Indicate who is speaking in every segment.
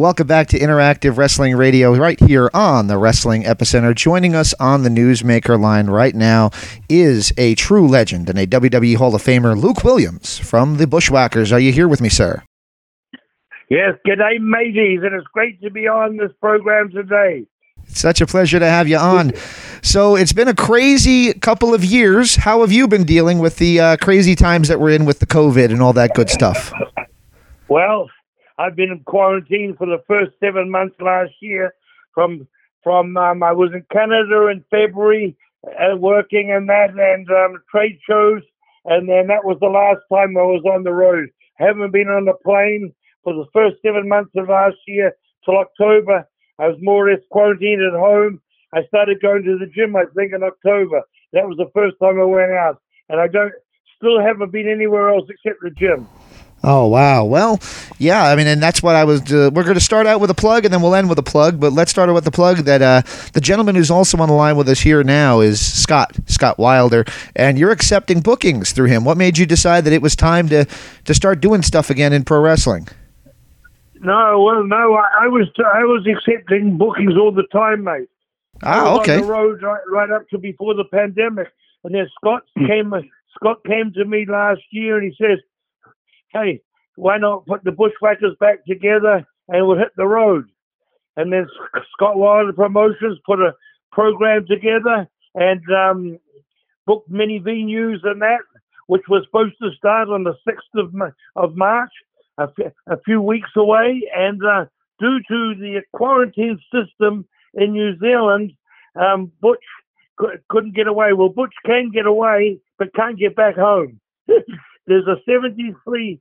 Speaker 1: welcome back to Interactive Wrestling Radio right here on the Wrestling Epicenter. Joining us on the Newsmaker line right now is a true legend and a WWE Hall of Famer, Luke Williams from the Bushwhackers. Are you here with me, sir?
Speaker 2: Yes, g'day mateys, and it's great to be on this program today.
Speaker 1: It's such a pleasure to have you on. So it's been a crazy couple of years. How have you been dealing with the crazy times that we're in with the COVID and all that good stuff?
Speaker 2: Well, I've been in quarantine for the first 7 months last year. From I was in Canada in February, working in that and trade shows, and then that was the last time I was on the road. Haven't been on a plane for the first 7 months of last year till October. I was more or less quarantined at home. I started going to the gym, I think, in October. That was the first time I went out. And I still haven't been anywhere else except the gym.
Speaker 1: Oh, wow. Well, yeah, I mean, and that's what I was, we're going to start out with a plug and then we'll end with a plug, but let's start out with the plug that the gentleman who's also on the line with us here now is Scott Wilder, and you're accepting bookings through him. What made you decide that it was time to start doing stuff again in pro wrestling?
Speaker 2: No, I was accepting bookings all the time, mate.
Speaker 1: Okay.
Speaker 2: On the road right up to before the pandemic, and then Scott came to me last year, and he says, "Hey, why not put the Bushwhackers back together and we'll hit the road?" And then Scott Wilder Promotions put a program together and booked many venues and that, which was supposed to start on the 6th of March. A few weeks away, and due to the quarantine system in New Zealand, Butch couldn't get away. Well, Butch can get away, but can't get back home. There's a 73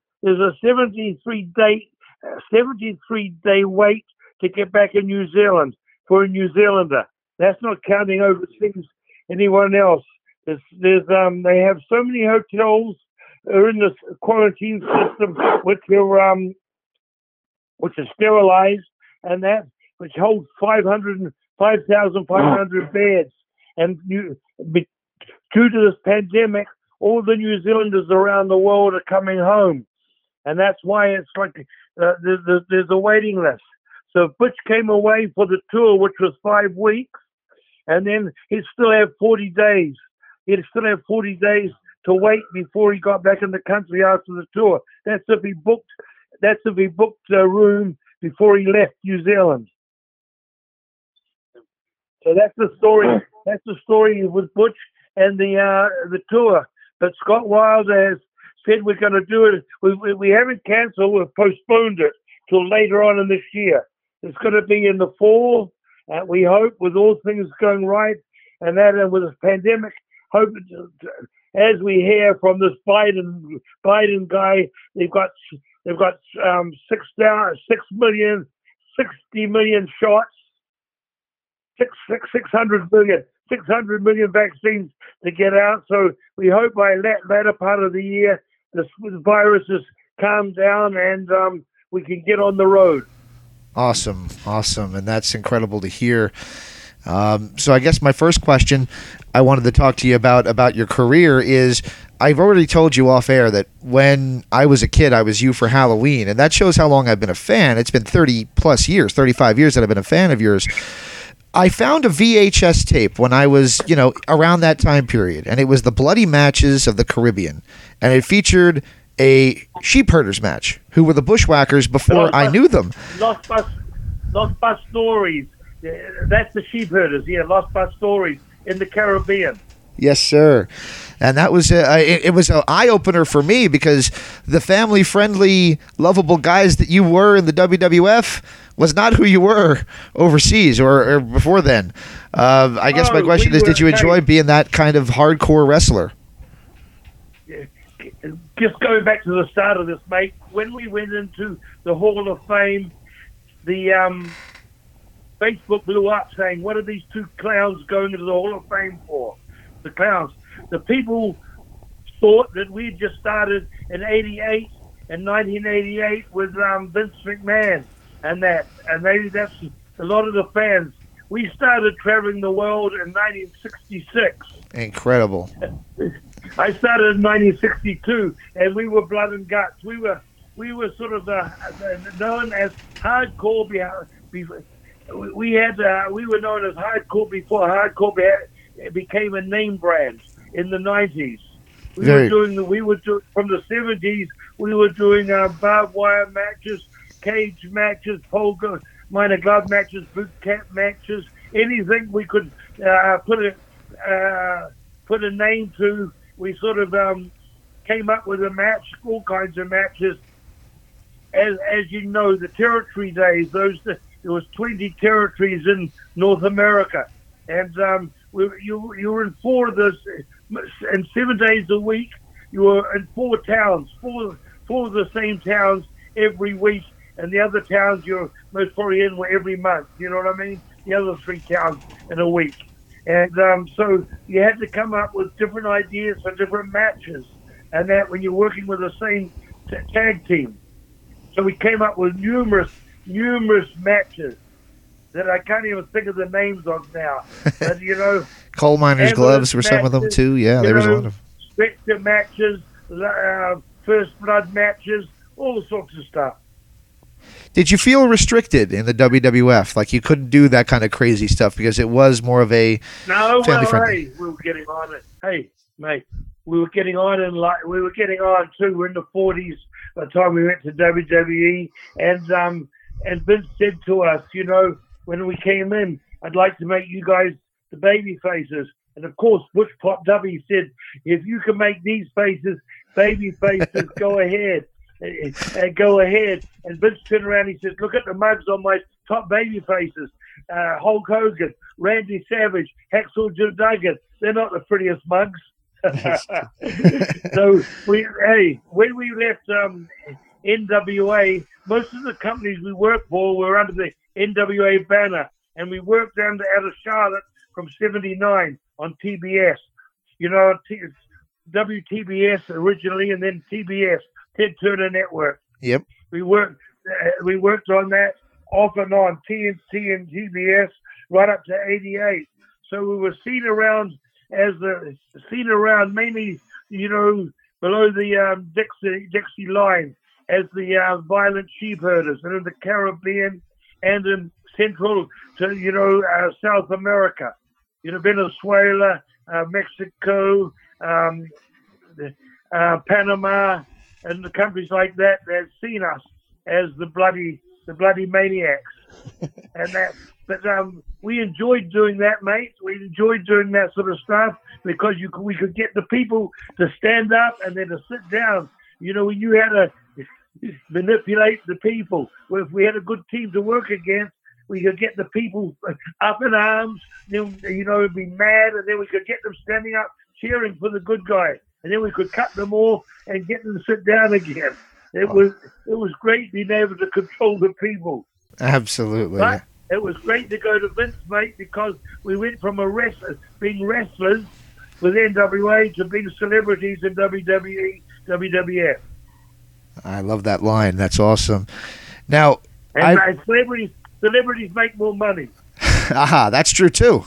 Speaker 2: day wait to get back in New Zealand for a New Zealander. That's not counting overseas anyone else. They have so many hotels are in this quarantine system, which are sterilized, and that which holds 5,500 beds. And due to this pandemic, all the New Zealanders around the world are coming home, and that's why it's like there's a waiting list. So Butch came away for the tour, which was 5 weeks, and then he'd still have 40 days. He'd still have 40 days to wait before he got back in the country after the tour. That's if he booked a room before he left New Zealand. So that's the story. That's the story with Butch and the tour. But Scott Wilder has said we're going to do it. We haven't cancelled. We've postponed it till later on in this year. It's going to be in the fall. We hope, with all things going right, and with this pandemic, hope. As we hear from this Biden guy, they've got 60 million shots, 600 million vaccines to get out. So we hope by latter part of the year this virus has calmed down and we can get on the road.
Speaker 1: Awesome, and that's incredible to hear. So I guess my first question I wanted to talk to you about your career is, I've already told you off air that when I was a kid, I was you for Halloween, and that shows how long I've been a fan. It's been 30 plus years, 35 years that I've been a fan of yours. I found a VHS tape when I was, around that time period, and it was the Bloody Matches of the Caribbean, and it featured a sheep herders match, who were the Bushwhackers before I knew them.
Speaker 2: Lost Stories. That's the sheep herders, Lost Stories in the Caribbean.
Speaker 1: Yes, sir. And that was it was an eye-opener for me, because the family-friendly, lovable guys that you were in the WWF was not who you were overseas or before then. I guess my question is, did you enjoy being that kind of hardcore wrestler?
Speaker 2: Just going back to the start of this, mate, when we went into the Hall of Fame, the Facebook blew up saying, "What are these two clowns going into the Hall of Fame for?" The clowns. The people thought that we just started in 1988 with Vince McMahon and that. And maybe that's a lot of the fans. We started traveling the world in 1966.
Speaker 1: Incredible.
Speaker 2: I started in 1962, and we were blood and guts. We were we were sort of known as hardcore. We were known as hardcore before hardcore became a name brand in the 90s. We were doing from the 70s. We were doing barbed wire matches, cage matches, polka, minor glove matches, boot camp matches, anything we could put a name to. We sort of came up with a match, all kinds of matches. As you know, the territory days, there was 20 territories in North America, and you were in 4 of those, and 7 days a week. You were in 4 towns, four of the same towns every week, and the other towns you're most probably in were every month. You know what I mean? The other 3 towns in a week, and so you had to come up with different ideas for different matches, and that when you're working with the same tag team. So we came up with numerous matches that I can't even think of the names of now. But,
Speaker 1: coal miners' gloves were some of them too. Yeah, there was a lot of
Speaker 2: Spectre matches, first blood matches, all sorts of stuff.
Speaker 1: Did you feel restricted in the WWF? Like you couldn't do that kind of crazy stuff because it was more of a family friendly?
Speaker 2: Hey, we were getting on it. Hey, mate, we were getting on too. We're in the 40s by the time we went to WWE, and Vince said to us, when we came in, I'd like to make you guys the baby faces. And of course, Butch Pop Dubby said, if you can make these faces baby faces, go ahead. Go ahead. And Vince turned around and he says, look at the mugs on my top baby faces. Hulk Hogan, Randy Savage, Hacksaw Jim Duggan. They're not the prettiest mugs. So when we left NWA, most of the companies we worked for were under the NWA banner, and we worked out of Charlotte from '79 on TBS. WTBS originally, and then TBS, Ted Turner Network.
Speaker 1: Yep.
Speaker 2: We worked on that off and on, TNT and TBS, right up to '88. So we were seen around mainly, below the Dixie line as the violent sheep herders, and in the Caribbean and in Central to South America, Venezuela, Mexico, Panama, and the countries like that have seen us as the bloody maniacs, and that. But we enjoyed doing that, mate. We enjoyed doing that sort of stuff because we could get the people to stand up and then to sit down. We knew how to manipulate the people. Well, if we had a good team to work against, we could get the people up in arms, then, be mad, and then we could get them standing up cheering for the good guy. And then we could cut them off and get them to sit down again. It was great being able to control the people.
Speaker 1: Absolutely.
Speaker 2: But it was great to go to Vince, mate, because we went from being wrestlers with NWA to being celebrities in WWE, WWF.
Speaker 1: I love that line. That's awesome. Now,
Speaker 2: celebrities make more money.
Speaker 1: Aha, that's true too.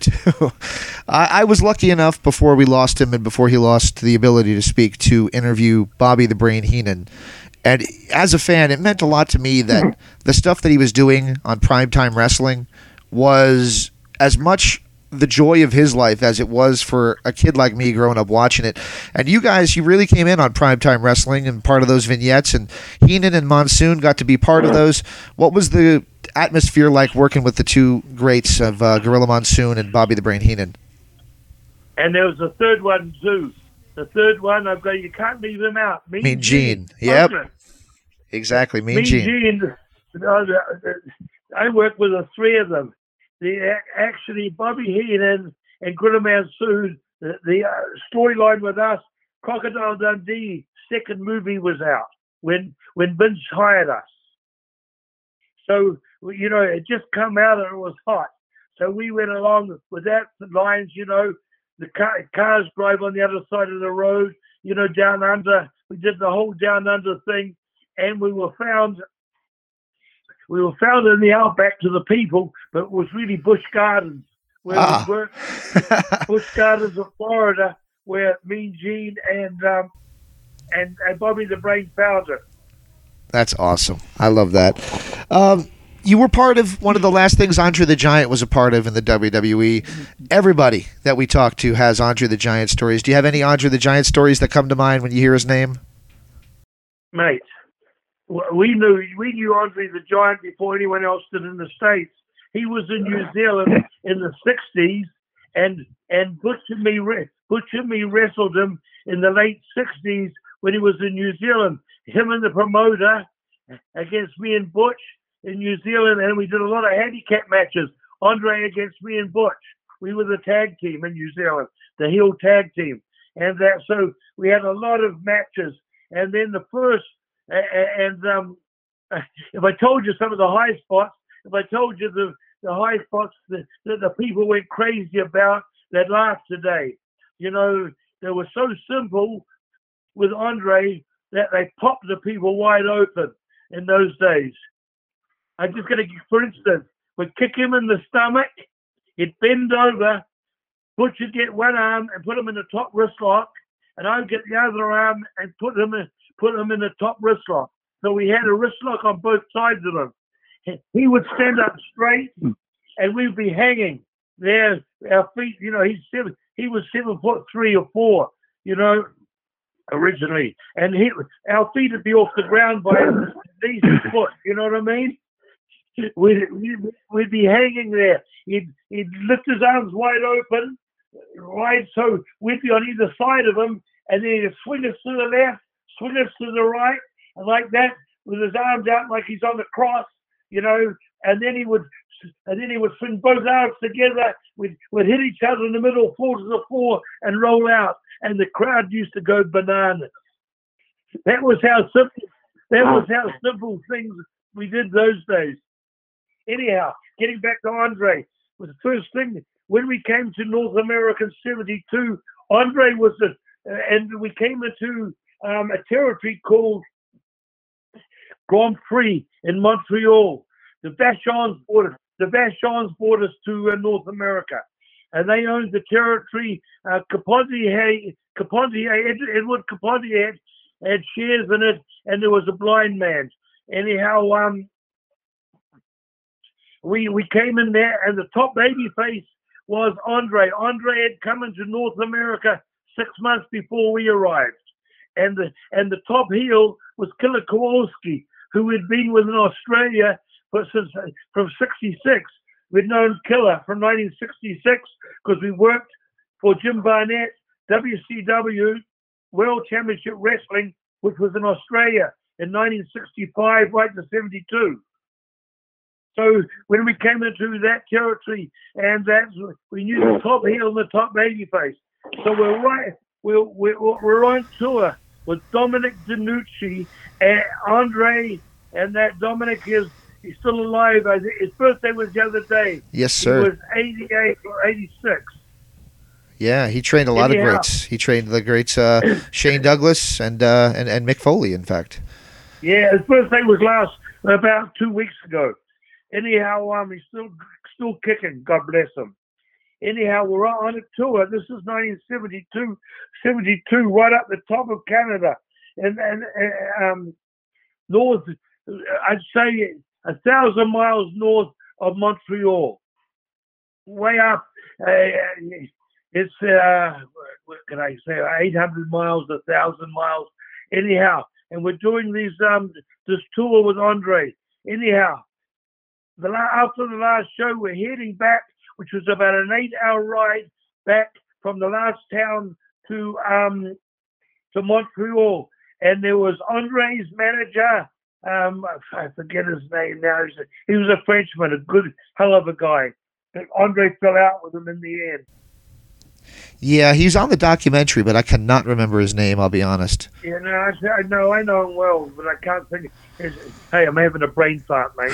Speaker 1: I was lucky enough before we lost him and before he lost the ability to speak to interview Bobby the Brain Heenan. And as a fan, it meant a lot to me that the stuff that he was doing on Primetime Wrestling was as much the joy of his life as it was for a kid like me growing up watching it. And you guys, you really came in on Primetime Wrestling and part of those vignettes, and Heenan and Monsoon got to be part of those. What was the atmosphere like working with the two greats of Gorilla Monsoon and Bobby the Brain Heenan?
Speaker 2: And there was a third one too. The third one, you can't leave him out.
Speaker 1: Mean Gene. Yep. Exactly. Mean Gene.
Speaker 2: I worked with the 3 of them. Actually, Bobby Heenan and Gorilla Monsoon, the storyline with us, Crocodile Dundee second movie was out when Vince hired us. So, it just come out and it was hot. So we went along with that lines, the cars drive on the other side of the road, down under. We did the whole down under thing, and we were found in the outback to the people, but it was really Busch Gardens where we worked. Busch Gardens of Florida, where Mean Gene and Bobby the Brain Founder.
Speaker 1: That's awesome. I love that. You were part of one of the last things Andre the Giant was a part of in the WWE. Everybody that we talk to has Andre the Giant stories. Do you have any Andre the Giant stories that come to mind when you hear his name?
Speaker 2: Mate, we knew Andre the Giant before anyone else did in the States. He was in New Zealand in the 60s, and Butcher me wrestled him in the late 60s when he was in New Zealand. Him and the promoter against me and Butch in New Zealand, and we did a lot of handicap matches. Andre against me and Butch. We were the tag team in New Zealand, the heel tag team, and that. So we had a lot of matches. And then the first, if I told you some of the high spots, if I told you the high spots that the people went crazy about, they'd laugh today. You know, they were so simple with Andre that they popped the people wide open in those days. I'm just going to, for instance, we'd kick him in the stomach, he'd bend over, Butch would get one arm and put him in the top wrist lock, and I'd get the other arm and put him in the top wrist lock. So we had a wrist lock on both sides of him. He would stand up straight, and we'd be hanging there. Our feet, you know, he was 7'3" or 4", you know, originally, and our feet would be off the ground by at least a foot. You know what I mean? We'd be hanging there. He'd lift his arms wide open, right? So we'd be on either side of him, and then he'd swing us to the left, swing us to the right, and like that, with his arms out like he's on the cross, you know. And then he would swing both arms together. We'd hit each other in the middle, fall to the floor, and roll out. And the crowd used to go bananas. That was how simple things we did those days. Anyhow, getting back to Andre, was the first thing when we came to North America in '72. Andre was and we came into a territory called Grand Prix in Montreal. The Vachons brought us to North America, and they owned the territory. Edward Caponti had shares in it, and there was a blind man. Anyhow, we came in there, and the top baby face was Andre. Andre had come into North America 6 months before we arrived, and the top heel was Killer Kowalski, who had been within Australia from '66. We'd known Killer from 1966 because we worked for Jim Barnett, WCW, World Championship Wrestling, which was in Australia in 1965 right to '72. So when we came into that territory, and we knew the top heel and the top babyface. So we're on tour with Dominic DeNucci and Andre, and that Dominic he's still alive. His birthday was the other day.
Speaker 1: Yes, sir.
Speaker 2: He was 88 or 86.
Speaker 1: Yeah, he trained a lot of greats. He trained the greats Shane Douglas and Mick Foley, in fact. Yeah,
Speaker 2: his birthday was about 2 weeks ago. Anyhow, he's still kicking. God bless him. Anyhow, we're on a tour. This is 1972, right up the top of Canada, and north. I'd say 1,000 miles north of Montreal. Way up. It's what can I say? 800 miles, 1,000 miles. Anyhow, and we're doing this tour with Andre. Anyhow. After the last show, we're heading back, which was about an 8-hour ride back from the last town to Montreal. And there was Andre's manager. I forget his name now. He was a Frenchman, a good hell of a guy. But Andre fell out with him in the end.
Speaker 1: Yeah, he's on the documentary, but I cannot remember his name, I'll be honest.
Speaker 2: Yeah, I know him well, but I can't think. Hey, I'm having a brain fart, mate.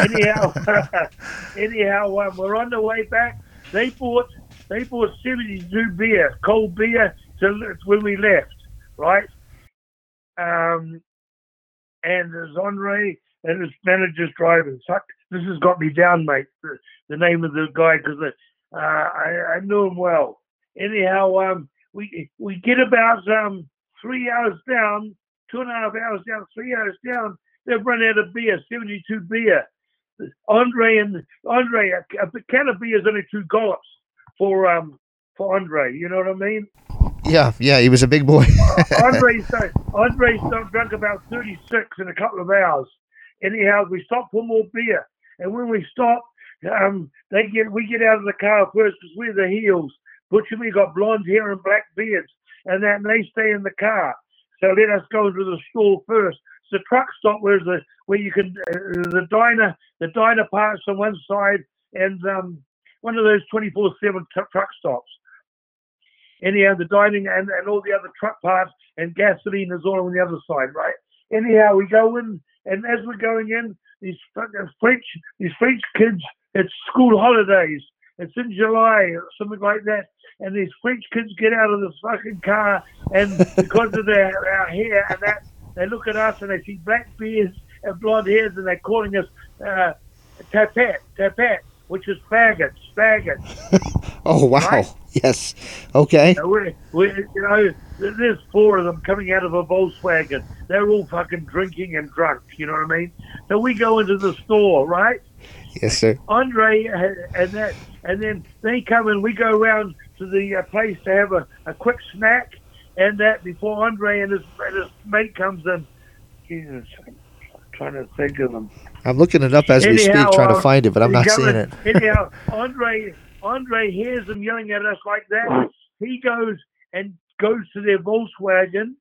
Speaker 2: Anyhow, we're on the way back. They bought 72 beer, cold beer, when we left, right? And there's Andre and his manager's driving. This has got me down, mate, the name of the guy, because I knew him well. Anyhow, we get about 3 hours down, 2.5 hours down, 3 hours down. they've run out of beer, 72 beer. Andre, a can of beer is only 2 gollops for Andre. You know what I mean?
Speaker 1: Yeah, he was a big boy.
Speaker 2: Andre drunk about 36 in a couple of hours. Anyhow, we stopped for more beer, and when we stopped, we get out of the car first because we're the heels. Butch and me got blonde hair and black beards, and they stay in the car. So let us go into the store first. It's the truck stop where you can the diner parks on one side, and one of those 24/7 truck stops. Anyhow, the dining and all the other truck parts and gasoline is all on the other side, right? Anyhow, we go in, and as we're going in, these French kids, it's school holidays. It's in July or something like that. And these French kids get out of the fucking car, and because of our hair and that, they look at us and they see black beards and blonde hairs, and they're calling us tapet, which is faggots.
Speaker 1: Oh, wow.
Speaker 2: Right?
Speaker 1: Yes. Okay.
Speaker 2: There's 4 of them coming out of a Volkswagen. They're all fucking drinking and drunk, you know what I mean? So we go into the store, right?
Speaker 1: Yes, sir.
Speaker 2: Andre and then they come and we go around to the place to have a quick snack and that before Andre and his mate comes in. Jesus, I'm trying to think of them.
Speaker 1: I'm looking it up as we speak, trying to find it, but I'm not seeing it.
Speaker 2: Anyhow, Andre hears them yelling at us like that. He goes to their Volkswagen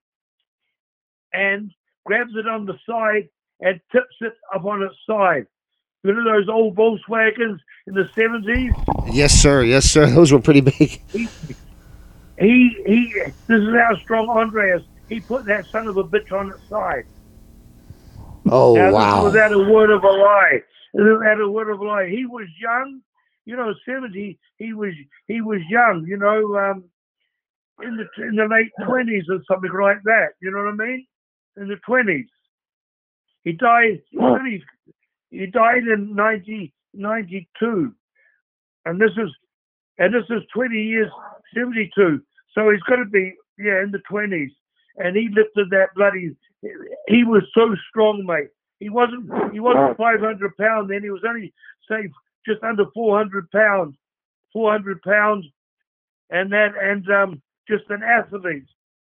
Speaker 2: and grabs it on the side and tips it up on its side. You know those old Volkswagens in the 70s?
Speaker 1: Yes, sir. Those were pretty big.
Speaker 2: This is how strong Andre is. He put that son of a bitch on its side.
Speaker 1: Oh,
Speaker 2: now,
Speaker 1: wow.
Speaker 2: Without a word of a lie. He was young. 70, he was young, in the late 20s or something like that. You know what I mean? In the 20s. He died in 1992. And this is 20 years, 72. So he's got to be, in the 20s. And he lifted that bloody, he was so strong, mate. He wasn't 500 pounds then. He was only, say, just under 400 pounds. 400 pounds. And just an athlete.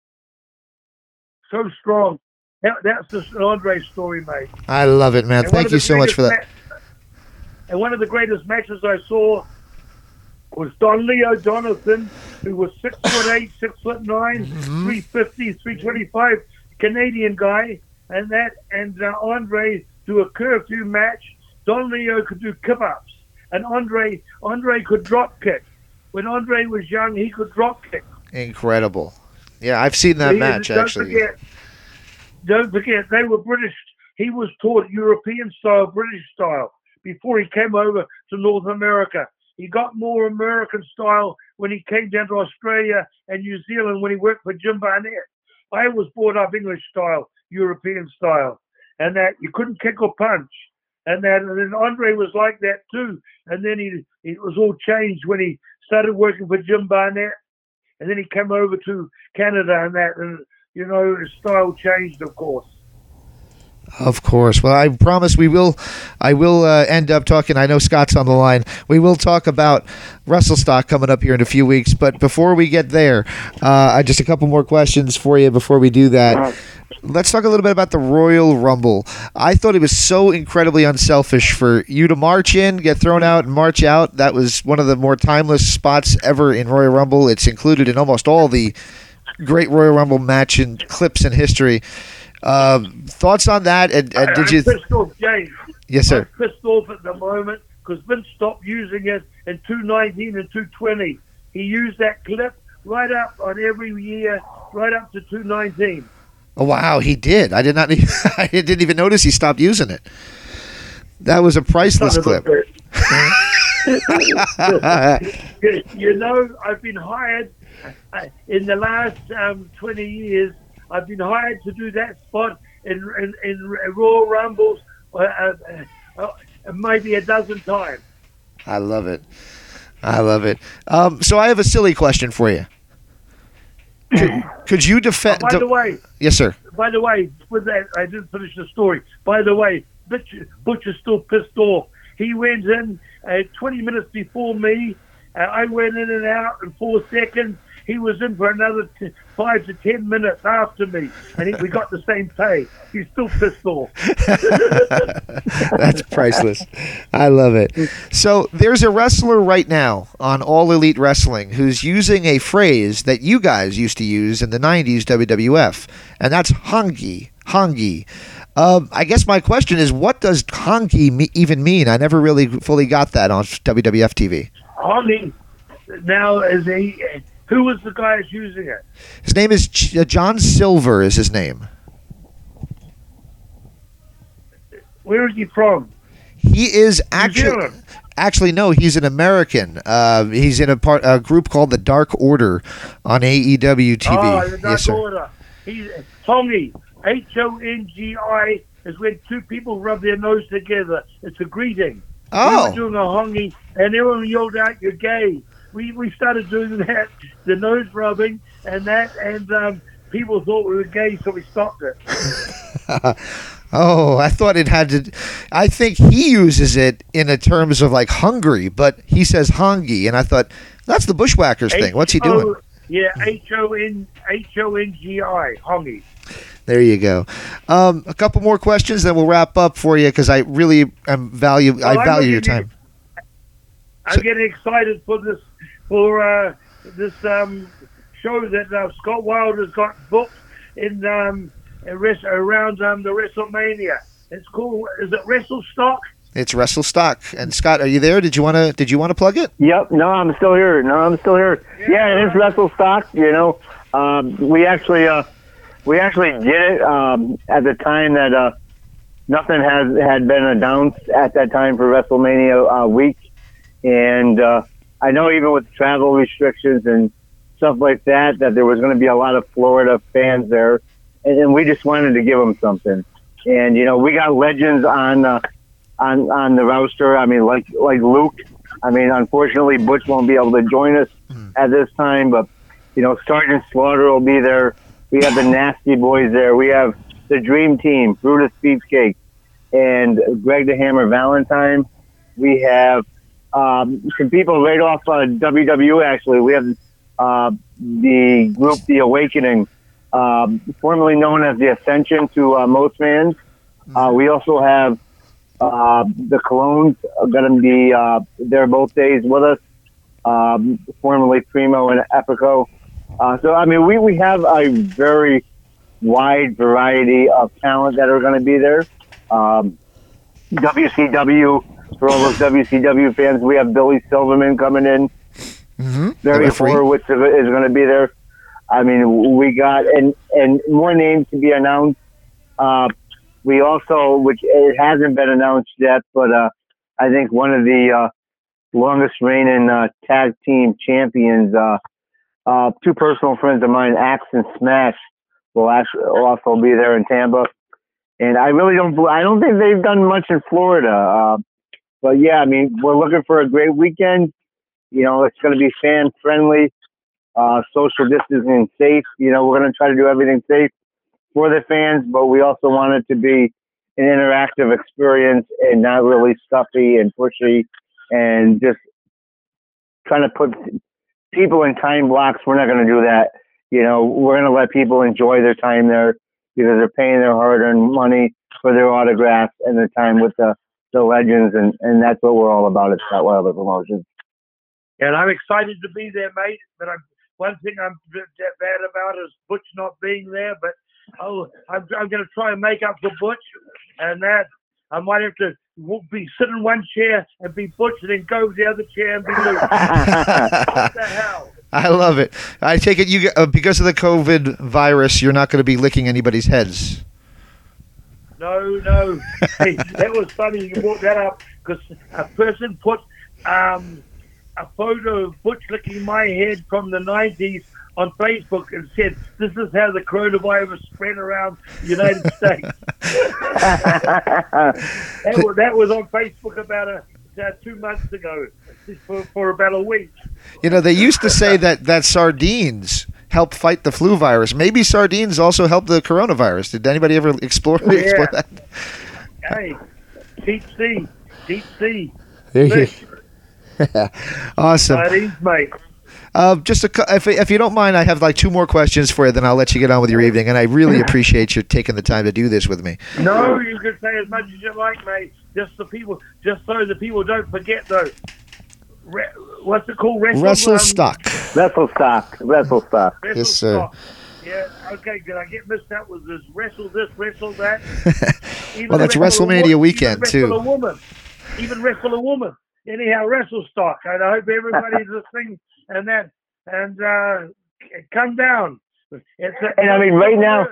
Speaker 2: So strong. That's just an Andre story, mate.
Speaker 1: I love it, man. Thank you so much for that.
Speaker 2: And one of the greatest matches I saw was Don Leo Jonathan, who was 6'8", 6'9", 350, 325, Canadian guy, and Andre do a curfew match. Don Leo could do kip-ups, and Andre could drop kick. When Andre was young, he could drop kick.
Speaker 1: Incredible. Yeah, I've seen that match, actually.
Speaker 2: Don't forget, they were British. He was taught European style, British style, before he came over to North America. He got more American style when he came down to Australia and New Zealand when he worked for Jim Barnett. I was brought up English style, European style, and that you couldn't kick or punch. And then Andre was like that too. And then it was all changed when he started working for Jim Barnett. And then he came over to Canada and that, and his style changed, of course.
Speaker 1: Of course. Well, I promise I will end up talking. I know Scott's on the line. We will talk about WrestleStock coming up here in a few weeks. But before we get there, just a couple more questions for you before we do that. Let's talk a little bit about the Royal Rumble. I thought it was so incredibly unselfish for you to march in, get thrown out, and march out. That was one of the more timeless spots ever in Royal Rumble. It's included in almost all the great Royal Rumble match and clips in history. Thoughts on that? And did you?
Speaker 2: I'm pissed off, James.
Speaker 1: Yes, sir.
Speaker 2: I'm pissed off at the moment because Vince stopped using it in 219 and 220. He used that clip right up on every year, right up to 219.
Speaker 1: Oh wow, he did. I did not. I didn't even notice he stopped using it. That was a priceless clip.
Speaker 2: I've been hired in the last 20 years. I've been hired to do that spot in Royal Rumbles maybe a dozen times.
Speaker 1: I love it. So I have a silly question for you. Could you defend?
Speaker 2: By the way,
Speaker 1: yes, sir.
Speaker 2: By the way, with that, I didn't finish the story. By the way, Butcher's still pissed off. He went in 20 minutes before me. I went in and out in 4 seconds. He was in for another 5 to 10 minutes after me, and we got the same pay. He's still pissed off.
Speaker 1: That's priceless. I love it. So there's a wrestler right now on All Elite Wrestling who's using a phrase that you guys used to use in the 90s WWF, and that's hongi. Hongi. I guess my question is, what does hongi even mean? I never really fully got that on WWF TV.
Speaker 2: Hongi now is who was the guy who's using it?
Speaker 1: His name is John Silver. Is his name?
Speaker 2: Where is he from?
Speaker 1: He is actually no. He's an American. He's in a group called the Dark Order on AEW TV.
Speaker 2: Oh, the Dark
Speaker 1: yes, sir.
Speaker 2: Order. He's Hongi. Hongi is when two people rub their nose together. It's a greeting.
Speaker 1: Oh.
Speaker 2: We were doing a hongi, and everyone yelled out, "You're gay." We started doing that, the nose rubbing, and people thought we were gay, so we stopped it.
Speaker 1: Oh, I thought it had to. I think he uses it in the terms of like hungry, but he says hongi, and I thought that's the Bushwhackers thing. What's he doing?
Speaker 2: Yeah, Hongi, hongi.
Speaker 1: There you go. A couple more questions, then we'll wrap up for you because I really value your time.
Speaker 2: I'm getting excited for this show that Scott Wilder's got booked in around the WrestleMania. It's called. Is it WrestleStock?
Speaker 1: It's WrestleStock. And Scott, are you there? Did you want to plug it?
Speaker 3: Yep. No, I'm still here. Yeah, it is WrestleStock. You know, we actually did it at the time that nothing had been announced at that time for WrestleMania week, and I know even with travel restrictions and stuff like that there was going to be a lot of Florida fans there, and we just wanted to give them something. And you know, we got legends on the roster. I mean, like Luke. I mean, unfortunately, Butch won't be able to join us at this time, but you know, Sergeant Slaughter will be there. We have the Nasty Boys there. We have the Dream Team, Brutus Beefcake, and Greg the Hammer Valentine. We have some people right off WWE, actually. We have the group The Awakening, formerly known as The Ascension to most fans. We also have the Colognes going to be there both days with us, formerly Primo and Epico. So, I mean, we have a very wide variety of talent that are going to be there. WCW, for all those WCW fans, we have Billy Silverman coming in. Mm-hmm. Barry Horowitz is going to be there. I mean, we got, and more names to be announced. We also, which it hasn't been announced yet, but I think one of the longest reigning tag team champions, two personal friends of mine, Axe and Smash, will also be there in Tampa. And I don't think they've done much in Florida. But yeah, I mean, we're looking for a great weekend. You know, it's going to be fan friendly, social distancing safe. You know, we're going to try to do everything safe for the fans, but we also want it to be an interactive experience and not really stuffy and pushy and just trying to put people in time blocks. We're not going to do that. You know, we're going to let people enjoy their time there because they're paying their hard-earned money for their autographs and their time with the legends, and that's what we're all about at Scott Wilder Promotions.
Speaker 2: And I'm excited to be there, mate. But one thing I'm bad about is Butch not being there. But I'm going to try and make up for Butch, and that I might have to be sit in one chair and be Butch, and then go to the other chair and be Luke. What the hell?
Speaker 1: I love it. I take it you because of the COVID virus, you're not going to be licking anybody's heads.
Speaker 2: No. Hey, that was funny you brought that up because a person put a photo of Butch licking my head from the 90s on Facebook and said, "This is how the coronavirus spread around the United States." that was on Facebook about 2 months ago for about a week.
Speaker 1: You know, they used to say that sardines help fight the flu virus. Maybe sardines also help the coronavirus. Did anybody ever explore that?
Speaker 2: Hey, deep sea.
Speaker 1: There you Awesome.
Speaker 2: Sardines, mate.
Speaker 1: If you don't mind, I have like 2 more questions for you, then I'll let you get on with your evening. And I really appreciate you taking the time to do this with me.
Speaker 2: No, you can say as much as you like, mate. Just so the people don't forget, though. What's it called?
Speaker 1: Wrestle stock.
Speaker 3: Wrestle stock.
Speaker 1: Yes, sir.
Speaker 2: Stock. Yeah, okay, did I get mixed up with this, wrestle that?
Speaker 1: Well, that's WrestleMania weekend, too.
Speaker 2: Even wrestle a woman. Anyhow, wrestle stock. And I hope everybody's listening and come down.
Speaker 3: And I mean, right now,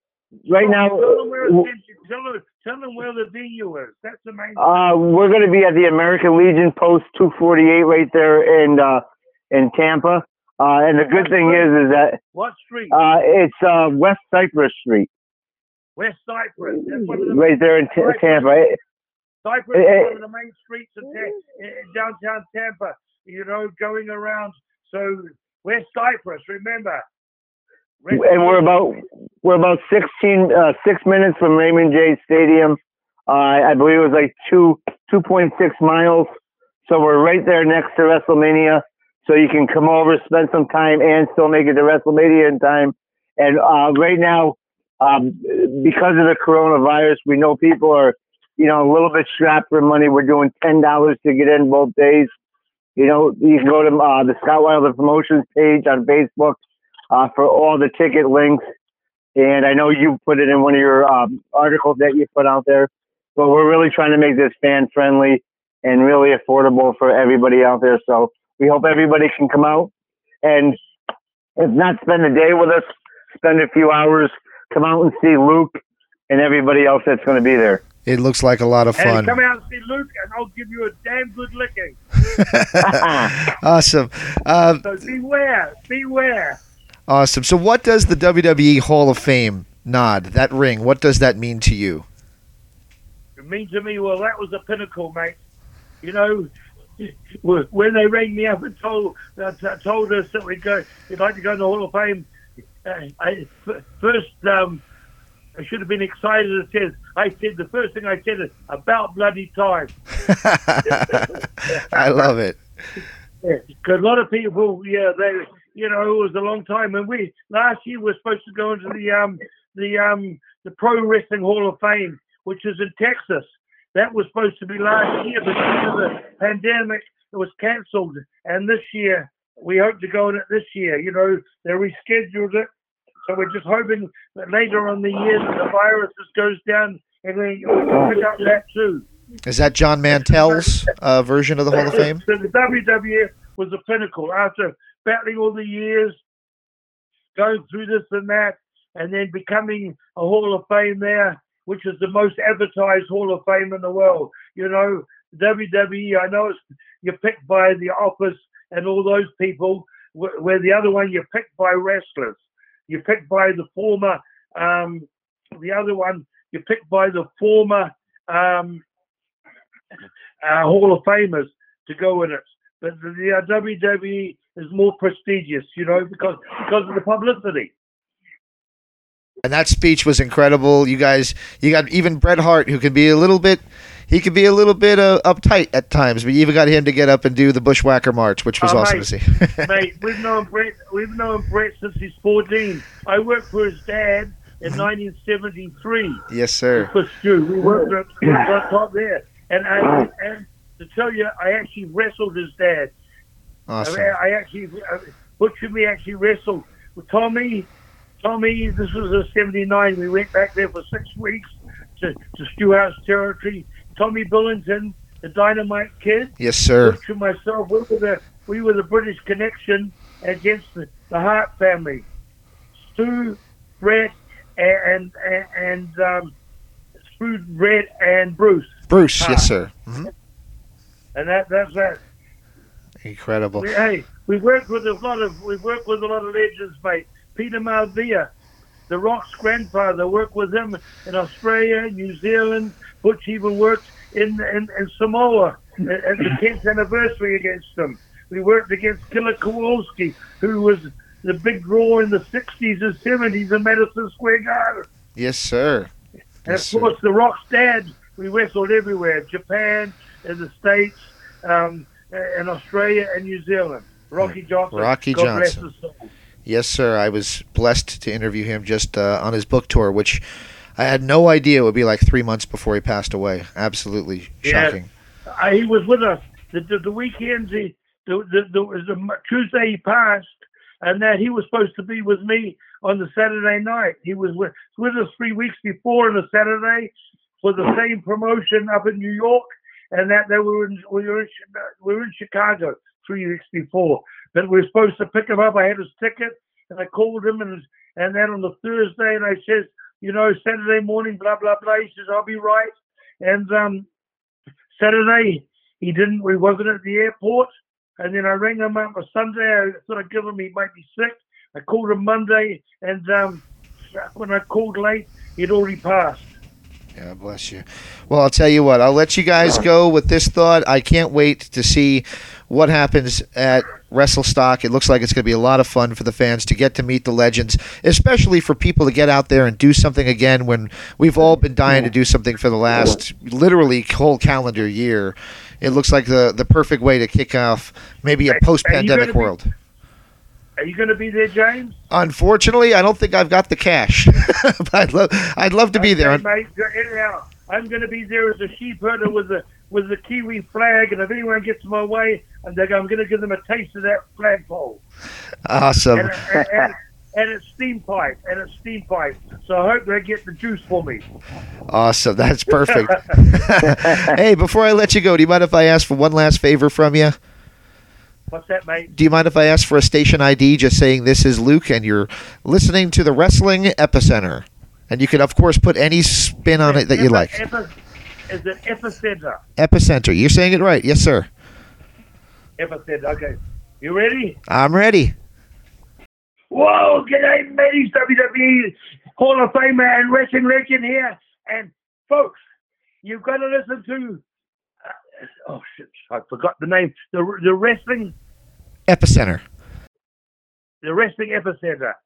Speaker 2: tell them where the venue is. That's the main.
Speaker 3: We're going to be at the American Legion Post 248 right there in Tampa. And the good thing is that
Speaker 2: what street?
Speaker 3: It's West Cypress Street.
Speaker 2: West Cypress.
Speaker 3: Right there in Tampa.
Speaker 2: Cypress is one of the main streets in downtown Tampa. Going around. So West Cypress, remember.
Speaker 3: And we're about 6 minutes from Raymond J. Stadium. I believe it was like 2.6 miles. So we're right there next to WrestleMania. So you can come over, spend some time, and still make it to WrestleMania in time. And right now, because of the coronavirus, we know people are, a little bit strapped for money. We're doing $10 to get in both days. You can go to the Scott Wilder Promotions page on Facebook for all the ticket links. And I know you put it in one of your articles that you put out there. But we're really trying to make this fan-friendly and really affordable for everybody out there. So we hope everybody can come out and, if not spend the day with us, spend a few hours, come out and see Luke and everybody else that's going to be there.
Speaker 1: It looks like a lot of fun.
Speaker 2: And come out and see Luke, and I'll give you a damn good licking.
Speaker 1: Awesome.
Speaker 2: So beware.
Speaker 1: Awesome. So what does the WWE Hall of Fame nod, that ring, what does that mean to you?
Speaker 2: It means to me, well, that was the pinnacle, mate. When they rang me up and told us that we'd like to go in the Hall of Fame, I should have been excited. I said the first thing I said is about bloody time.
Speaker 1: I love it.
Speaker 2: Because a lot of people, it was a long time. And last year we were supposed to go into the Pro Wrestling Hall of Fame, which is in Texas. That was supposed to be last year, but due to the pandemic, it was cancelled. And this year, we hope to go in it this year. They rescheduled it. So we're just hoping that later on in the year that the virus just goes down and then we can pick up that too.
Speaker 1: Is that John Mantell's version of the Hall of Fame?
Speaker 2: So the WWE was the pinnacle after battling all the years, going through this and that, and then becoming a Hall of Fame there, which is the most advertised Hall of Fame in the world. WWE, I know you're picked by The Office and all those people, where the other one you're picked by wrestlers. You're picked by the former, the other one, you're picked by the former Hall of Famers to go in it. But the WWE is more prestigious, because of the publicity.
Speaker 1: And that speech was incredible. You got even Bret Hart, who can be a little bit uptight at times, but you even got him to get up and do the Bushwhacker March, which was awesome to see.
Speaker 2: Mate, we've known Bret since he's 14. I worked for his dad in 1973.
Speaker 1: Yes, sir.
Speaker 2: For Stu. We worked on top there. And to tell you, I actually wrestled his dad.
Speaker 1: Awesome.
Speaker 2: Butch and me actually wrestled with Tommy, this was in 79. We went back there for 6 weeks to Stu Hart's territory. Tommy Billington, the Dynamite Kid.
Speaker 1: Yes, sir.
Speaker 2: Butch and myself, we were the British connection against the Hart family. Stu, Bret, and Bruce.
Speaker 1: Bruce,
Speaker 2: Hart.
Speaker 1: yes, sir. Mm-hmm.
Speaker 2: And that's that.
Speaker 1: Incredible.
Speaker 2: We worked with a lot of legends, mate. Peter Maivia, The Rock's grandfather, worked with him in Australia, New Zealand. Butch even worked in Samoa at the 10th anniversary against them. We worked against Killer Kowalski, who was the big draw in the 60s and 70s in Madison Square Garden.
Speaker 1: Yes, sir.
Speaker 2: And of course, The Rock's dad, we wrestled everywhere, Japan, in the States, in Australia and New Zealand. Rocky Johnson.
Speaker 1: Rocky
Speaker 2: God bless
Speaker 1: Johnson.
Speaker 2: his soul.
Speaker 1: Yes, sir. I was blessed to interview him just on his book tour, which I had no idea it would be like 3 months before he passed away. Absolutely shocking.
Speaker 2: He was with us the weekends. The Tuesday he passed, and that he was supposed to be with me on the Saturday night. He was with us 3 weeks before on a Saturday for the same promotion up in New York, and that we were in Chicago 3 weeks before. But we were supposed to pick him up. I had his ticket, and I called him, and then on the Thursday, and I says, Saturday morning, blah blah blah. He says, I'll be right. And Saturday, he wasn't at the airport. And then I rang him up on Sunday. I thought I'd give him, he might be sick. I called him Monday, and when I called late, he'd already passed.
Speaker 1: Yeah, bless you. Well, I'll tell you what. I'll let you guys go with this thought. I can't wait to see what happens at WrestleStock. It looks like it's going to be a lot of fun for the fans to get to meet the legends, especially for people to get out there and do something again when we've all been dying to do something for the last literally whole calendar year. It looks like the perfect way to kick off maybe a post-pandemic world.
Speaker 2: Are you going to be there, James?
Speaker 1: Unfortunately, I don't think I've got the cash, but I'd love to be there.
Speaker 2: Mate, anyhow, I'm going to be there as a sheep herder with the Kiwi flag, and if anyone gets in my way, I'm going to give them a taste of that flagpole.
Speaker 1: Awesome.
Speaker 2: And it's steam pipe, So I hope they get the juice for me.
Speaker 1: Awesome. That's perfect. Hey, before I let you go, do you mind if I ask for one last favor from you?
Speaker 2: What's that, mate?
Speaker 1: Do you mind if I ask for a station ID just saying this is Luke and you're listening to the Wrestling Epicenter? And you can, of course, put any spin on it that you like.
Speaker 2: Is it Epicenter?
Speaker 1: Epicenter. You're saying it right. Yes, sir.
Speaker 2: Epicenter. Okay. You ready?
Speaker 1: I'm ready.
Speaker 2: Whoa, g'day, mateys, WWE Hall of Famer and wrestling legend here. And, folks, you've got to listen to... oh, shit, I forgot the name. The Wrestling...
Speaker 1: Epicenter.
Speaker 2: The Wrestling Epicenter.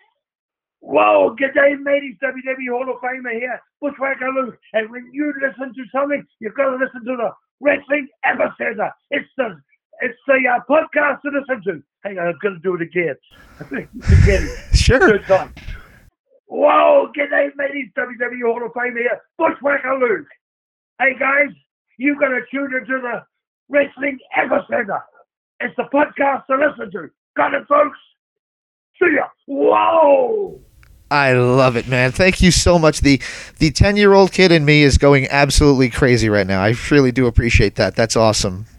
Speaker 2: Whoa, g'day, mateys, WWE Hall of Famer here, Bushwhacker Luke. And when you listen to something, you've got to listen to the Wrestling Epicenter. It's the podcast to listen to. Hang on, I'm going to do it again.
Speaker 1: Sure.
Speaker 2: Good time. Whoa, g'day, mateys, WWE Hall of Famer here, Bushwhacker Luke. Hey, guys, you've got to tune into the Wrestling Epicenter. It's the podcast to listen to. Got it, folks? See ya. Whoa!
Speaker 1: I love it, man. Thank you so much. The 10-year-old kid in me is going absolutely crazy right now. I really do appreciate that. That's awesome.